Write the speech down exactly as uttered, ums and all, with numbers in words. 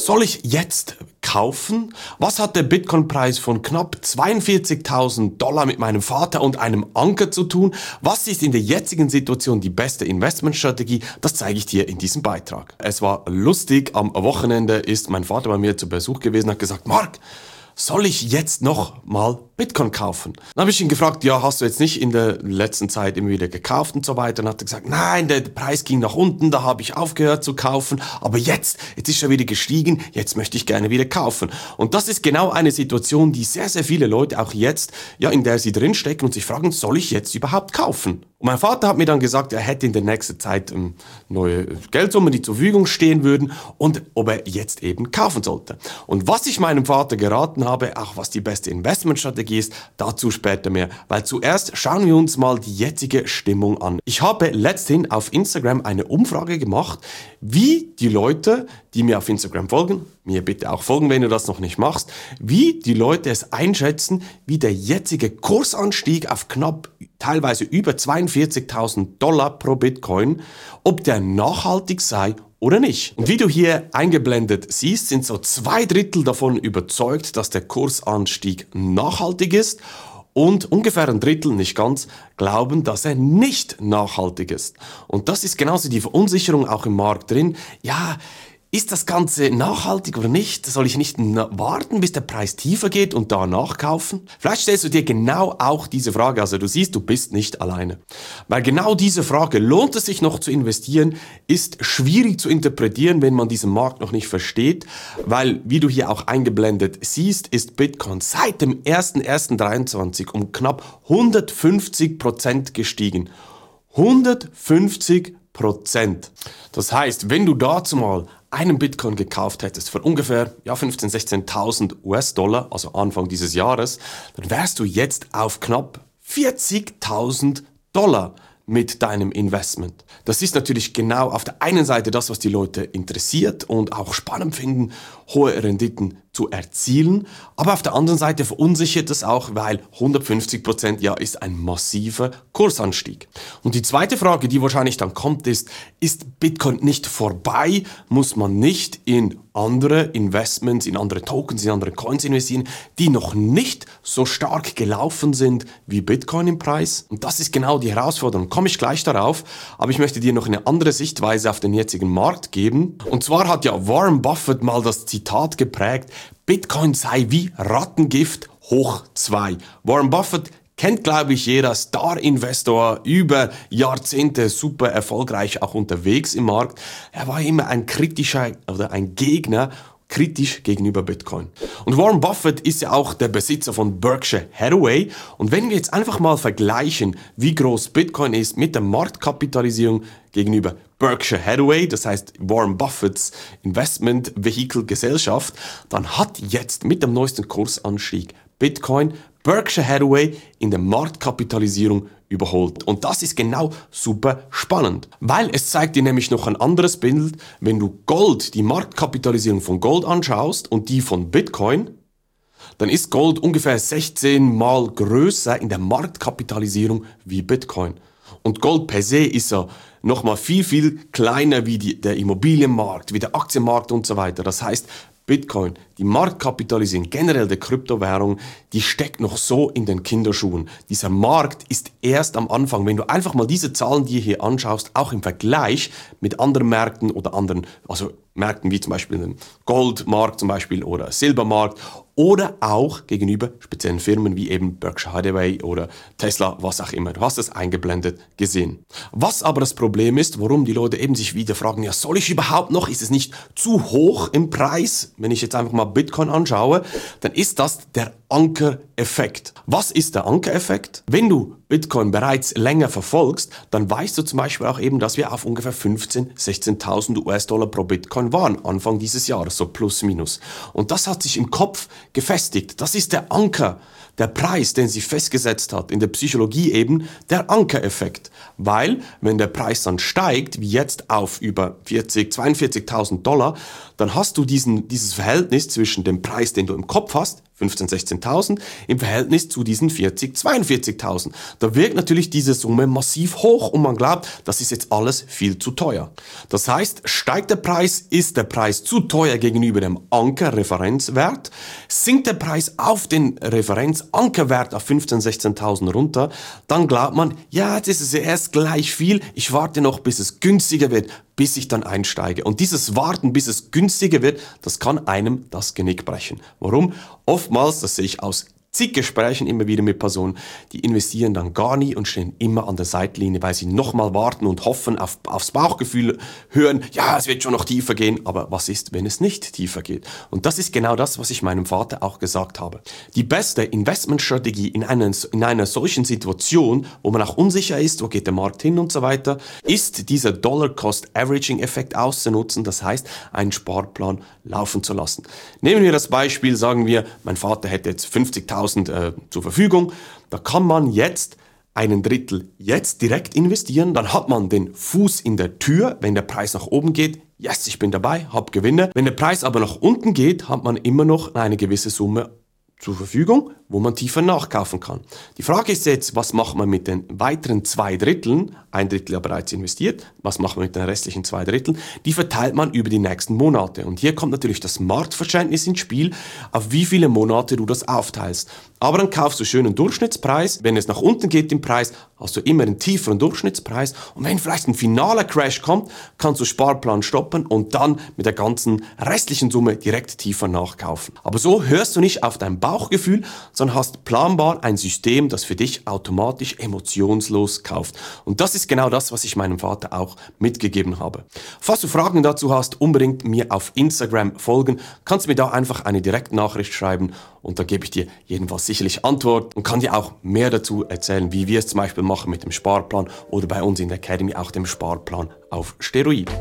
Soll ich jetzt kaufen? Was hat der Bitcoin-Preis von knapp zweiundvierzigtausend Dollar mit meinem Vater und einem Anker zu tun? Was ist in der jetzigen Situation die beste Investmentstrategie? Das zeige ich dir in diesem Beitrag. Es war lustig, am Wochenende ist mein Vater bei mir zu Besuch gewesen und hat gesagt, Mark, soll ich jetzt noch mal Bitcoin kaufen? Dann habe ich ihn gefragt, ja, hast du jetzt nicht in der letzten Zeit immer wieder gekauft und so weiter? Dann hat er gesagt, nein, der Preis ging nach unten, da habe ich aufgehört zu kaufen, aber jetzt, jetzt ist er wieder gestiegen, jetzt möchte ich gerne wieder kaufen. Und das ist genau eine Situation, die sehr, sehr viele Leute auch jetzt, ja, in der sie drinstecken und sich fragen, soll ich jetzt überhaupt kaufen? Und mein Vater hat mir dann gesagt, er hätte in der nächsten Zeit ähm, neue Geldsummen, die zur Verfügung stehen würden und ob er jetzt eben kaufen sollte. Und was ich meinem Vater geraten habe, auch was die beste Investmentstrategie ist, dazu später mehr. Weil zuerst schauen wir uns mal die jetzige Stimmung an. Ich habe letzthin auf Instagram eine Umfrage gemacht, wie die Leute, die mir auf Instagram folgen, mir bitte auch folgen, wenn du das noch nicht machst, wie die Leute es einschätzen, wie der jetzige Kursanstieg auf knapp teilweise über zweiundvierzigtausend Dollar pro Bitcoin, ob der nachhaltig sei oder nicht. Und wie du hier eingeblendet siehst, sind so zwei Drittel davon überzeugt, dass der Kursanstieg nachhaltig ist und ungefähr ein Drittel, nicht ganz, glauben, dass er nicht nachhaltig ist. Und das ist genauso die Verunsicherung auch im Markt drin. Ja, ist das Ganze nachhaltig oder nicht? Soll ich nicht warten, bis der Preis tiefer geht und danach kaufen? Vielleicht stellst du dir genau auch diese Frage. Also du siehst, du bist nicht alleine. Weil genau diese Frage, lohnt es sich noch zu investieren, ist schwierig zu interpretieren, wenn man diesen Markt noch nicht versteht. Weil, wie du hier auch eingeblendet siehst, ist Bitcoin seit dem ersten ersten dreiundzwanzig um knapp hundertfünfzig Prozent gestiegen. hundertfünfzig Prozent. Das heißt, wenn du dazu mal einen Bitcoin gekauft hättest für ungefähr ja, fünfzehntausend, sechzehntausend U S-Dollar, also Anfang dieses Jahres, dann wärst du jetzt auf knapp vierzigtausend Dollar mit deinem Investment. Das ist natürlich genau auf der einen Seite das, was die Leute interessiert und auch spannend finden, hohe Renditen zu erzielen, aber auf der anderen Seite verunsichert es auch, weil hundertfünfzig Prozent ja ist ein massiver Kursanstieg. Und die zweite Frage, die wahrscheinlich dann kommt, ist, ist Bitcoin nicht vorbei? Muss man nicht in andere Investments, in andere Tokens, in andere Coins investieren, die noch nicht so stark gelaufen sind wie Bitcoin im Preis? Und das ist genau die Herausforderung. Komme ich gleich darauf, aber ich möchte dir noch eine andere Sichtweise auf den jetzigen Markt geben. Und zwar hat ja Warren Buffett mal das Zitat geprägt, Bitcoin sei wie Rattengift hoch zwei. Warren Buffett kennt, glaube ich, jeder Star-Investor, über Jahrzehnte super erfolgreich auch unterwegs im Markt. Er war immer ein kritischer oder ein Gegner, kritisch gegenüber Bitcoin. Und Warren Buffett ist ja auch der Besitzer von Berkshire Hathaway. Und wenn wir jetzt einfach mal vergleichen, wie groß Bitcoin ist mit der Marktkapitalisierung gegenüber Berkshire Hathaway, das heißt Warren Buffetts Investment-Vehikel-Gesellschaft, dann hat jetzt mit dem neuesten Kursanstieg Bitcoin Berkshire Hathaway in der Marktkapitalisierung überholt. Und das ist genau super spannend, weil es zeigt dir nämlich noch ein anderes Bild, wenn du Gold, die Marktkapitalisierung von Gold anschaust und die von Bitcoin, dann ist Gold ungefähr sechzehn Mal größer in der Marktkapitalisierung wie Bitcoin. Und Gold per se ist ja nochmal viel, viel kleiner wie die, der Immobilienmarkt, wie der Aktienmarkt und so weiter. Das heißt, Bitcoin, die Marktkapitalisierung, generell der Kryptowährung, die steckt noch so in den Kinderschuhen. Dieser Markt ist erst am Anfang. Wenn du einfach mal diese Zahlen dir hier anschaust, auch im Vergleich mit anderen Märkten oder anderen, also Märkten wie zum Beispiel dem Goldmarkt zum Beispiel oder Silbermarkt oder auch gegenüber speziellen Firmen wie eben Berkshire Hathaway oder Tesla, was auch immer. Du hast es eingeblendet gesehen. Was aber das Problem ist, warum die Leute eben sich wieder fragen, ja, soll ich überhaupt noch, ist es nicht zu hoch im Preis? Wenn ich jetzt einfach mal Bitcoin anschaue, dann ist das der Ankereffekt. Was ist der Ankereffekt? Wenn du Bitcoin bereits länger verfolgst, dann weißt du zum Beispiel auch eben, dass wir auf ungefähr fünfzehntausend, sechzehntausend U S-Dollar pro Bitcoin waren, Anfang dieses Jahres, so plus minus. Und das hat sich im Kopf gefestigt. Das ist der Anker, der Preis, den sie festgesetzt hat, in der Psychologie eben der Ankereffekt. Weil, wenn der Preis dann steigt, wie jetzt auf über vierzig, zweiundvierzigtausend Dollar, dann hast du diesen, dieses Verhältnis zwischen dem Preis, den du im Kopf hast, fünfzehntausend, sechzehntausend im Verhältnis zu diesen vierzig, zweiundvierzigtausend. Da wirkt natürlich diese Summe massiv hoch und man glaubt, das ist jetzt alles viel zu teuer. Das heißt, steigt der Preis, ist der Preis zu teuer gegenüber dem Anker-Referenzwert, sinkt der Preis auf den Referenz-Ankerwert auf fünfzehntausend, sechzehntausend runter, dann glaubt man, ja, jetzt ist es ja erst gleich viel, ich warte noch, bis es günstiger wird, bis ich dann einsteige. Und dieses Warten, bis es günstiger wird, das kann einem das Genick brechen. Warum? Oftmals, das sehe ich aus zig Gesprächen immer wieder mit Personen, die investieren dann gar nie und stehen immer an der Seitlinie, weil sie nochmal warten und hoffen, auf, aufs Bauchgefühl hören, ja, es wird schon noch tiefer gehen, aber was ist, wenn es nicht tiefer geht? Und das ist genau das, was ich meinem Vater auch gesagt habe. Die beste Investmentstrategie in einer, in einer solchen Situation, wo man auch unsicher ist, wo geht der Markt hin und so weiter, ist dieser Dollar-Cost-Averaging-Effekt auszunutzen, das heißt, einen Sparplan laufen zu lassen. Nehmen wir das Beispiel, sagen wir, mein Vater hätte jetzt fünfzigtausend äh, zur Verfügung, da kann man jetzt einen Drittel jetzt direkt investieren, dann hat man den Fuß in der Tür, wenn der Preis nach oben geht, yes, ich bin dabei, hab Gewinne. Wenn der Preis aber nach unten geht, hat man immer noch eine gewisse Summe zur Verfügung, wo man tiefer nachkaufen kann. Die Frage ist jetzt, was macht man mit den weiteren zwei Dritteln? Ein Drittel ja bereits investiert. Was macht man mit den restlichen zwei Dritteln? Die verteilt man über die nächsten Monate. Und hier kommt natürlich das Marktverständnis ins Spiel, auf wie viele Monate du das aufteilst. Aber dann kaufst du schön einen Durchschnittspreis. Wenn es nach unten geht im Preis, hast du immer einen tieferen Durchschnittspreis. Und wenn vielleicht ein finaler Crash kommt, kannst du Sparplan stoppen und dann mit der ganzen restlichen Summe direkt tiefer nachkaufen. Aber so hörst du nicht auf dein Bauchgefühl, sondern hast planbar ein System, das für dich automatisch emotionslos kauft. Und das ist genau das, was ich meinem Vater auch mitgegeben habe. Falls du Fragen dazu hast, unbedingt mir auf Instagram folgen. Kannst mir da einfach eine Direktnachricht schreiben und da gebe ich dir jedenfalls sicherlich Antwort und kann dir auch mehr dazu erzählen, wie wir es zum Beispiel machen mit dem Sparplan oder bei uns in der Academy auch dem Sparplan auf Steroiden.